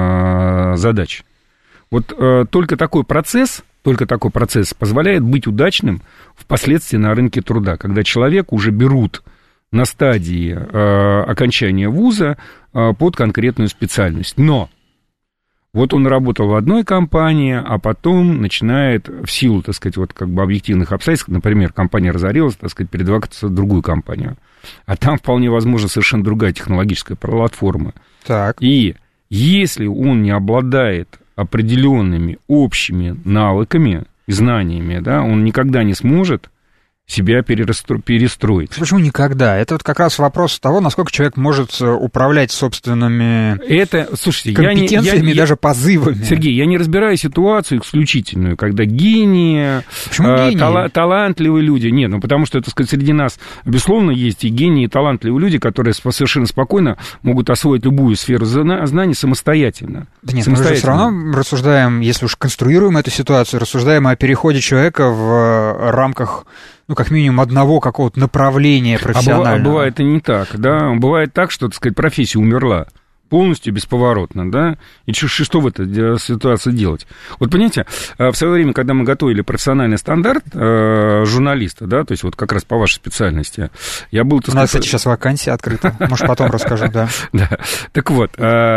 э, задач. Вот э, только такой процесс, только такой процесс позволяет быть удачным впоследствии на рынке труда, когда человека уже берут на стадии э, окончания вуза э, под конкретную специальность. Но вот он работал в одной компании, а потом начинает в силу, так сказать, вот как бы объективных обстоятельств, например, компания разорилась, так сказать, передвигаться в другую компанию. А там вполне возможно совершенно другая технологическая платформа. Так. И если он не обладает определенными общими навыками и знаниями, да, он никогда не сможет себя перестроить. Почему никогда? Это вот как раз вопрос того, насколько человек может управлять собственными это, слушайте, компетенциями, я не, я, даже позывами. Сергей, я не разбираю ситуацию исключительную, когда гении, э, тала, талантливые люди. Нет, ну потому что, так сказать, среди нас, безусловно, есть и гении, и талантливые люди, которые совершенно спокойно могут освоить любую сферу знаний самостоятельно. Да нет, мы же все равно рассуждаем, если уж конструируем эту ситуацию, рассуждаем о переходе человека в рамках... ну, как минимум, одного какого-то направления профессионального. А бывает и не так, да. Бывает так, что, так сказать, профессия умерла полностью, бесповоротно, да, и что, что в этой ситуации делать? Вот, понимаете, в свое время, когда мы готовили профессиональный стандарт э, журналиста, да, то есть вот как раз по вашей специальности, я был... У нас, сказать... кстати, сейчас вакансия открыта, может, потом расскажу, да. Да, так вот,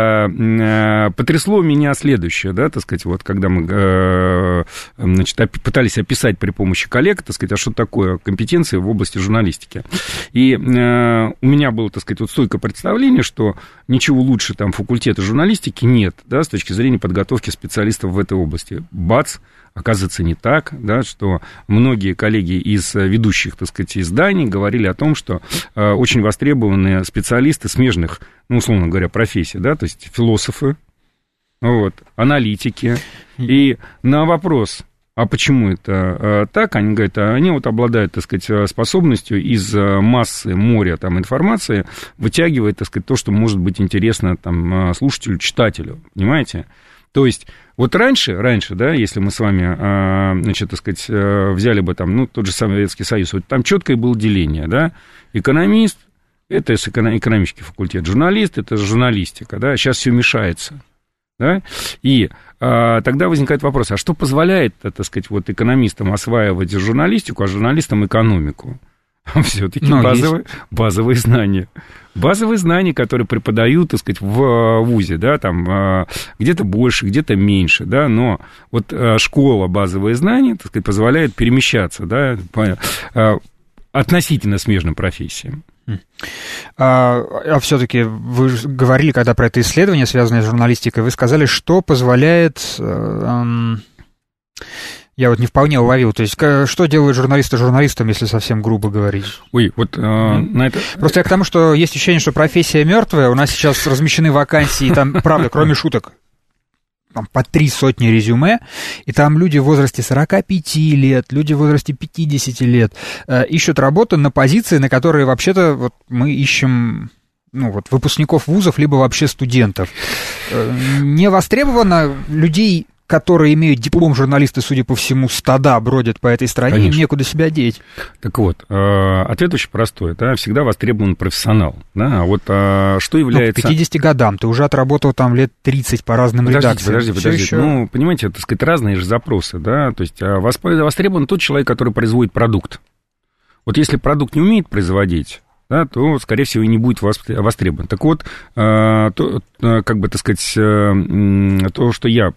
потрясло меня следующее, да, так сказать, вот когда мы, значит, пытались описать при помощи коллег, так сказать, а что такое компетенции в области журналистики. И у меня было, так сказать, вот стойкое представление, что ничего лучше там факультета журналистики нет, да, с точки зрения подготовки специалистов в этой области. Бац, оказывается, не так, да, что многие коллеги из ведущих, так сказать, изданий говорили о том, что э, очень востребованы специалисты смежных, ну, условно говоря, профессий, да, то есть философы, вот, аналитики. И на вопрос, а почему это э, так, они говорят, а они вот обладают, так сказать, способностью из массы моря там, информации вытягивать, так сказать, то, что может быть интересно там, слушателю, читателю, понимаете? То есть вот раньше, раньше, да, если мы с вами, э, значит, так сказать, э, взяли бы там, ну, тот же Советский Союз, вот там четкое было деление, да, экономист, это экономический факультет, журналист, это журналистика, да, сейчас все мешается. Да? И а, тогда возникает вопрос, а что позволяет, так сказать, вот экономистам осваивать журналистику, а журналистам экономику? Все-таки ну, базовые, базовые знания. Базовые знания, которые преподают, так сказать, в вузе, да, там где-то больше, где-то меньше, да, но вот школа базовые знания, так сказать, позволяет перемещаться, да, по относительно смежным профессиям. А, а все-таки вы говорили, когда про это исследование, связанное с журналистикой, вы сказали, что позволяет, эм, Я вот не вполне уловил. То есть, что делают журналисты журналистам, если совсем грубо говорить? Ой, вот э, mm-hmm. на это... Просто я к тому, что есть ощущение, что профессия мертвая. У нас сейчас размещены вакансии, там, правда, кроме шуток, там, по три сотни резюме, и там люди в возрасте сорока пяти лет, люди в возрасте пятидесяти лет э, ищут работу на позиции, на которые вообще-то вот мы ищем... ну, вот, выпускников вузов, либо вообще студентов. Не востребовано людей, которые имеют диплом журналиста, судя по всему, стада бродят по этой стране, Конечно. Им некуда себя деть. Так вот, ответ очень простой. Да? Всегда востребован профессионал. Да? А вот что является... Ну, к пятидесяти годам ты уже отработал там лет тридцать по разным подождите, редакциям. Подождите, подождите. Еще... Ну, понимаете, так сказать, разные же запросы. Да? То есть востребован тот человек, который производит продукт. Вот если продукт не умеет производить, да, то, скорее всего, и не будет востребован. Так вот, то, как бы, так сказать, то, что я,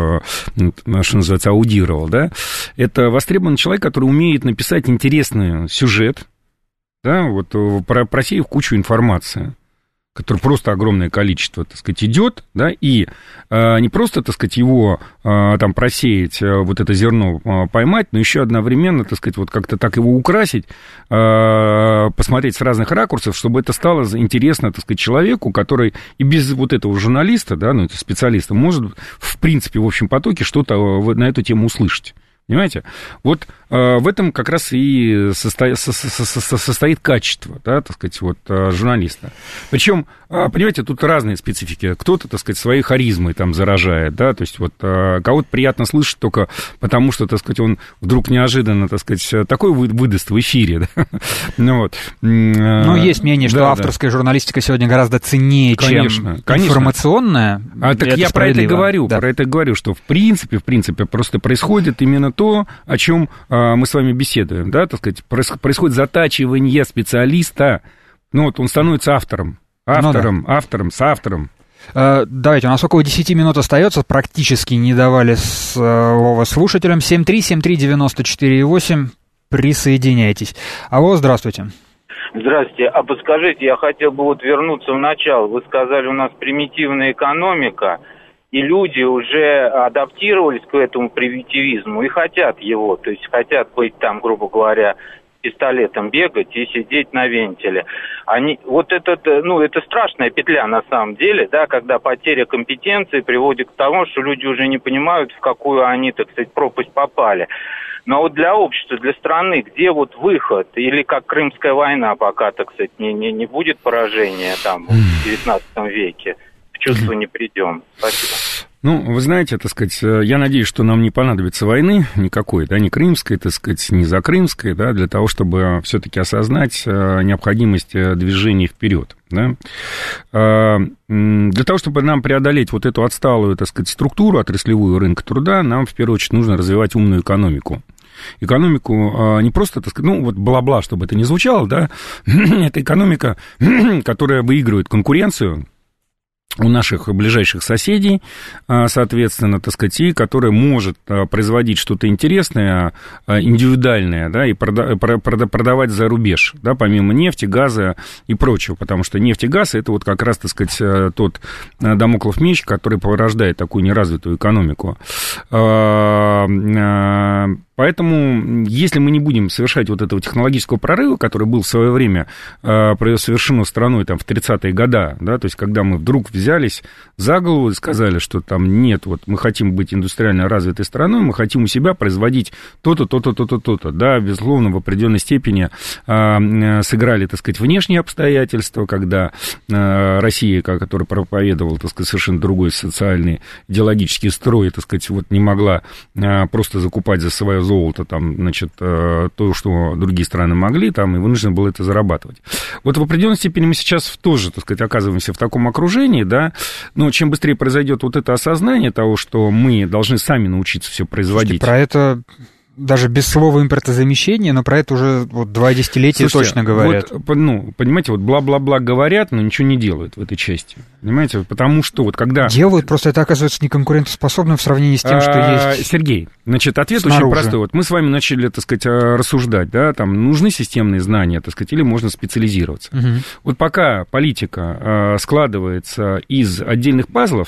что называется, аудировал, да, это востребованный человек, который умеет написать интересный сюжет, да, вот, просеяв кучу информации, которое просто огромное количество, так сказать, идет, да, и э, не просто, так сказать, его э, там просеять, э, вот это зерно э, поймать, но еще одновременно, так сказать, вот как-то так его украсить, э, посмотреть с разных ракурсов, чтобы это стало интересно, так сказать, человеку, который и без вот этого журналиста, да, ну, это специалиста, может, в принципе, в общем потоке что-то на эту тему услышать. Понимаете? Вот э, в этом как раз и состо... со... Со... Со... состоит качество, да, так сказать, вот, э, журналиста. Причем, э, понимаете, тут разные специфики. Кто-то, так сказать, своей харизмой там заражает, да, то есть вот э, кого-то приятно слышать только потому, что, так сказать, он вдруг неожиданно, так сказать, такой вы... выдаст в эфире, да. Ну, вот. Но есть мнение, что да, авторская да. журналистика сегодня гораздо ценнее, конечно, чем конечно. информационная. А так я про это говорю, да. про это говорю, что в принципе, в принципе, просто происходит именно то, о чем а, мы с вами беседуем, да, так сказать, происходит затачивание специалиста, ну вот он становится автором, автором, ну, да. автором, соавтором. Uh, давайте, у нас около десяти минут остается, практически не давали слова слушателям. семь три семь три девяносто четыре восемь, присоединяйтесь. Алло, здравствуйте. Здравствуйте, а подскажите, я хотел бы вот вернуться в начало. Вы сказали, у нас примитивная экономика, и люди уже адаптировались к этому примитивизму и хотят его, то есть хотят быть там, грубо говоря, пистолетом бегать и сидеть на вентиле. Они, вот это, ну, это страшная петля на самом деле, да, когда потеря компетенции приводит к тому, что люди уже не понимают, в какую они, так сказать, пропасть попали. Но вот для общества, для страны, где вот выход, или как Крымская война, пока, так сказать, не, не, не будет поражения там в девятнадцатом веке, в чувство не придем. Спасибо. Ну, вы знаете, так сказать, я надеюсь, что нам не понадобится войны никакой, да, ни крымской, так сказать, ни закрымской, да, для того, чтобы все-таки осознать необходимость движения вперед, да. Для того, чтобы нам преодолеть вот эту отсталую, так сказать, структуру отраслевую рынка труда, нам, в первую очередь, нужно развивать умную экономику. Экономику не просто, так сказать, ну, вот бла-бла, чтобы это не звучало, да, это экономика, которая выигрывает конкуренцию у наших ближайших соседей, соответственно, так сказать, и которая может производить что-то интересное, индивидуальное, да, и продавать за рубеж, да, помимо нефти, газа и прочего, потому что нефть и газ – это вот как раз, так сказать, тот дамоклов меч, который порождает такую неразвитую экономику. Поэтому, если мы не будем совершать вот этого технологического прорыва, который был в свое время э, совершено страной там, в тридцатые годы, да, то есть когда мы вдруг взялись за голову и сказали, что там нет, вот мы хотим быть индустриально развитой страной, мы хотим у себя производить то-то, то-то, то-то, то-то, да, безусловно, в определенной степени э, сыграли, так сказать, внешние обстоятельства, когда э, Россия, которая проповедовала, так сказать, совершенно другой социальный идеологический строй, так сказать, вот не могла э, просто закупать за свое золото, там, значит, то, что другие страны могли, там, и вынуждены было это зарабатывать. Вот в определенной степени мы сейчас тоже, так сказать, оказываемся в таком окружении, да, но чем быстрее произойдет вот это осознание того, что мы должны сами научиться все производить. Слушайте, про это даже без слова импортозамещения, но про это уже вот два десятилетия Слушайте, точно говорят. Вот, ну, понимаете, вот бла-бла-бла говорят, но ничего не делают в этой части. Понимаете, потому что вот когда... Делают, просто это оказывается неконкурентоспособным в сравнении с тем, что а, есть... Сергей, значит, ответ снаружи. Очень простой. Вот мы с вами начали, так сказать, рассуждать, да, там, нужны системные знания, так сказать, или можно специализироваться. Угу. Вот пока политика складывается из отдельных пазлов,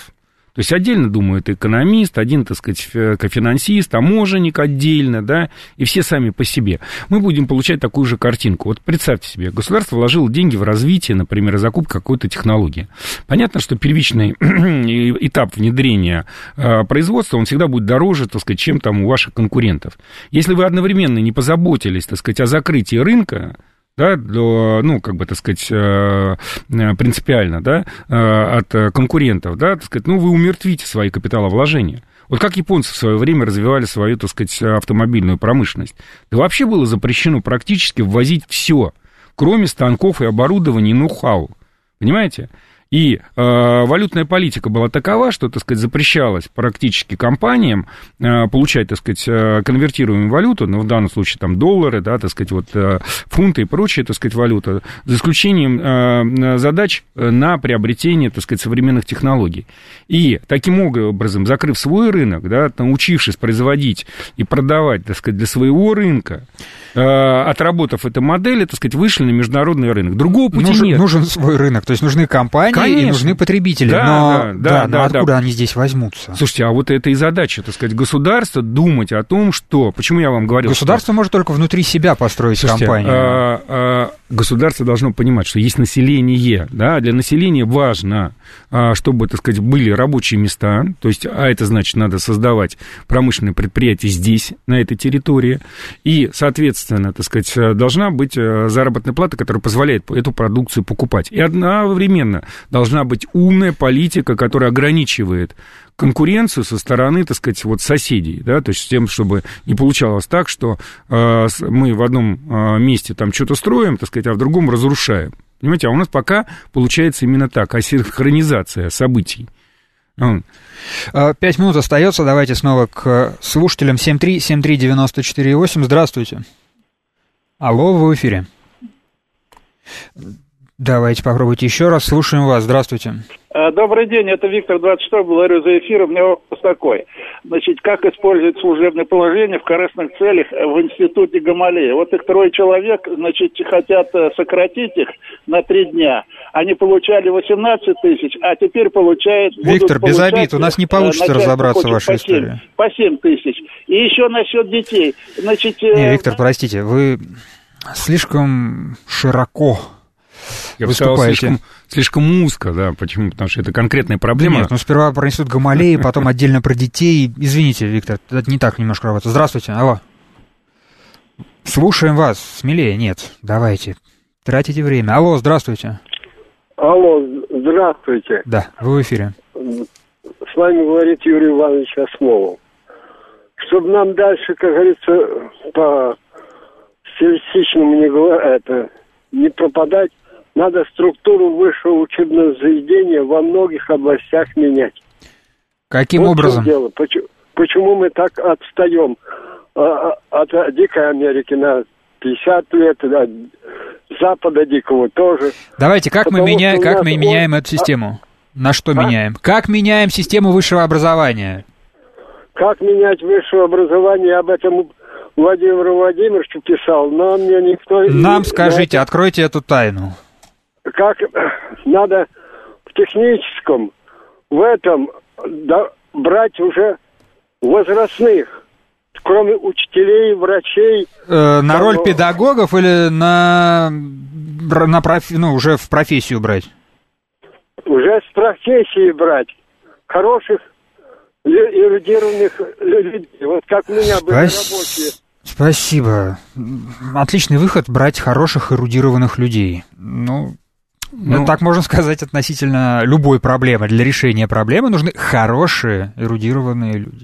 То есть отдельно думает экономист, один, так сказать, финансист, таможенник отдельно, да, и все сами по себе. Мы будем получать такую же картинку. Вот представьте себе, государство вложило деньги в развитие, например, закупку какой-то технологии. Понятно, что первичный этап внедрения производства, он всегда будет дороже, так сказать, чем там у ваших конкурентов. Если вы одновременно не позаботились, так сказать, о закрытии рынка, да, до, ну, как бы, так сказать, принципиально, да, от конкурентов, да, так сказать, ну, вы умертвите свои капиталовложения. Вот как японцы в свое время развивали свою, так сказать, автомобильную промышленность. Да вообще было запрещено практически ввозить все, кроме станков и оборудования и ноу-хау. Понимаете? И э, валютная политика была такова, что, так сказать, запрещалось практически компаниям э, получать, так сказать, э, конвертируемую валюту, ну, в данном случае, там, доллары, да, так сказать, вот, э, фунты и прочие, так сказать, валюта, за исключением э, задач на приобретение, так сказать, современных технологий. И таким образом, закрыв свой рынок, да, научившись производить и продавать, так сказать, для своего рынка, э, отработав эту модель, так сказать, вышли на международный рынок. Другого пути нужен, нет. Нужен свой рынок, то есть нужны компании, конечно, и нужны потребители, да, но, да, да, да, но да, откуда да. они здесь возьмутся? Слушайте, а вот это и задача, так сказать, государства думать о том, что... Почему я вам говорил? Государство что... может только внутри себя построить Слушайте, компанию. А, а, государство должно понимать, что есть население, да, для населения важно, а, чтобы, так сказать, были рабочие места, то есть, а это значит, надо создавать промышленные предприятия здесь, на этой территории, и, соответственно, так сказать, должна быть заработная плата, которая позволяет эту продукцию покупать. И одновременно должна быть умная политика, которая ограничивает конкуренцию со стороны, так сказать, вот соседей, да, то есть с тем, чтобы не получалось так, что э, мы в одном э, месте там что-то строим, так сказать, а в другом разрушаем. Понимаете, а у нас пока получается именно так, асинхронизация событий. Пять минут остается, давайте снова к слушателям. семь три семь три девяносто четыре восемь, здравствуйте. Алло, вы в эфире. Давайте попробуйте еще раз. Слушаем вас. Здравствуйте. Добрый день, это Виктор, двадцать шестой, благодарю за эфир. У меня вопрос такой. Значит, как использовать служебное положение в корыстных целях в институте Гамалея? Вот их трое человек, значит, хотят сократить их на три дня. Они получали восемнадцать тысяч, а теперь получают... Виктор, без обид, у нас не получится разобраться в вашей истории. По семь тысяч. И еще насчет детей. Значит, не, Виктор, простите, вы слишком широко... Я бы сказал, слишком, слишком узко, да, почему? Потому что это конкретная проблема. Да нет, ну сперва про институт Гамалеи, потом отдельно про детей. Извините, Виктор, это не так немножко работает. Здравствуйте, алло. Слушаем вас, смелее, нет, давайте, тратите время. Алло, здравствуйте. Алло, здравствуйте. Да, вы в эфире. С вами говорит Юрий Иванович Осмолов. Чтобы нам дальше, как говорится, по стилистичному не говорить, это... не пропадать, надо структуру высшего учебного заведения во многих областях менять. Каким вот образом? Дело. Почему, почему мы так отстаем а, от Дикой Америки на пятьдесят лет, от Запада Дикого тоже? Давайте, как Потому мы, меня, как мы вот... меняем эту систему? На что а? меняем? Как меняем систему высшего образования? Как менять высшее образование, об этом... Владимир Владимирович писал, но мне никто... Нам скажите, это... откройте эту тайну. Как надо в техническом, в этом да, брать уже возрастных, кроме учителей, врачей. Э, на роль педагогов или на, на профи... ну, уже в профессию брать? Уже с профессии брать. Хороших эрудированных людей. Вот как у меня были рабочие. Спасибо. Отличный выход — брать хороших эрудированных людей. Ну, ну, так можно сказать относительно любой проблемы. Для решения проблемы нужны хорошие эрудированные люди.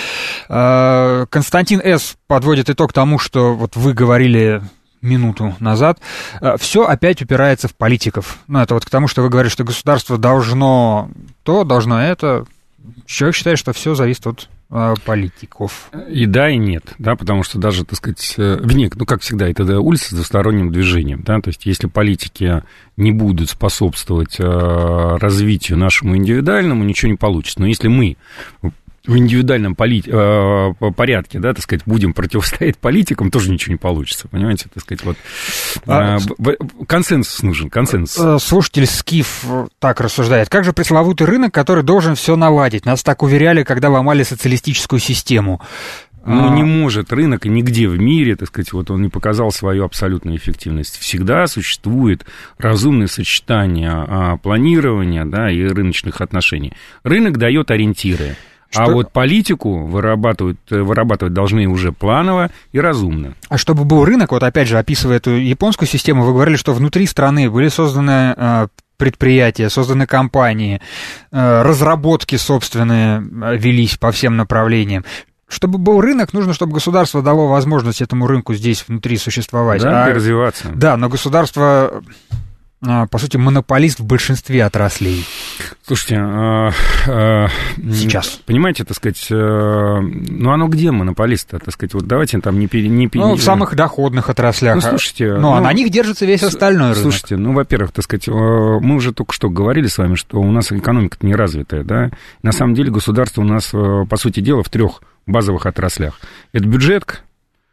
Константин С. подводит итог тому, что вот вы говорили минуту назад. Все опять упирается в политиков. Ну, это вот к тому, что вы говорите, что государство должно то, должно это. Человек считает, что все зависит от э, политиков. И да, и нет, да, потому что даже, так сказать, вне, ну, как всегда, это да, улица с двусторонним движением, да, то есть если политики не будут способствовать э, развитию нашему индивидуальному, ничего не получится. Но если мы в индивидуальном поли... порядке, да, так сказать, будем противостоять политикам, тоже ничего не получится, понимаете, так сказать, вот а... консенсус нужен, консенсус. Слушатель Скиф так рассуждает: как же пресловутый рынок, который должен все наладить? Нас так уверяли, когда ломали социалистическую систему. Ну, не может рынок нигде в мире, так сказать, вот он не показал свою абсолютную эффективность. Всегда существует разумное сочетание планирования, да, и рыночных отношений. Рынок дает ориентиры, что... а вот политику вырабатывать, вырабатывать должны уже планово и разумно. А чтобы был рынок, вот опять же, описывая эту японскую систему, вы говорили, что внутри страны были созданы предприятия, созданы компании, разработки собственные велись по всем направлениям. Чтобы был рынок, нужно, чтобы государство дало возможность этому рынку здесь внутри существовать. Да, а, и развиваться. Да, но государство, по сути, монополист в большинстве отраслей. Слушайте, а, а, сейчас. Понимаете, так сказать, а, ну оно где монополист, так сказать, вот давайте там не... не ну, в самых доходных отраслях. Ну, слушайте... Ну, ну, а на них держится весь остальной рынок. Слушайте, ну, во-первых, так сказать, мы уже только что говорили с вами, что у нас экономика-то не развитая, да? На самом деле государство у нас, по сути дела, в трех базовых отраслях. Это бюджет,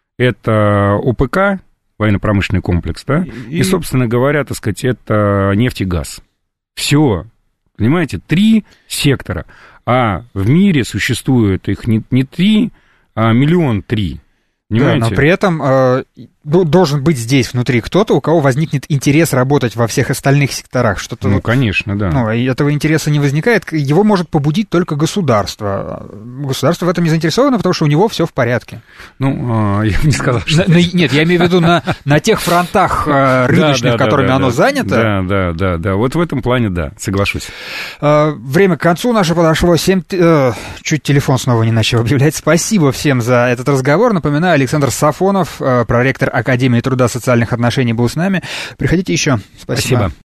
это ОПК, военно-промышленный комплекс, да, и, и, собственно говоря, так сказать, это нефть и газ. Все, понимаете, три сектора, а в мире существует их не, не три, а миллион три. Понимаете? Да, но при этом э, должен быть здесь внутри кто-то, у кого возникнет интерес работать во всех остальных секторах. Что-то, ну, конечно, да. Ну, и этого интереса не возникает, его может побудить только государство. Государство в этом не заинтересовано, потому что у него все в порядке. Ну, я бы не сказал, что... На, нет, я имею в виду на, на тех фронтах рыночных, да, да, которыми да, да, оно да. занято. Да, да, да, да, вот в этом плане, да, соглашусь. Время к концу наше подошло. семь... Чуть телефон снова не начал объявлять. Спасибо всем за этот разговор. Напоминаю, Александр Сафонов, проректор Академии труда и социальных отношений, был с нами. Приходите еще. Спасибо. Спасибо.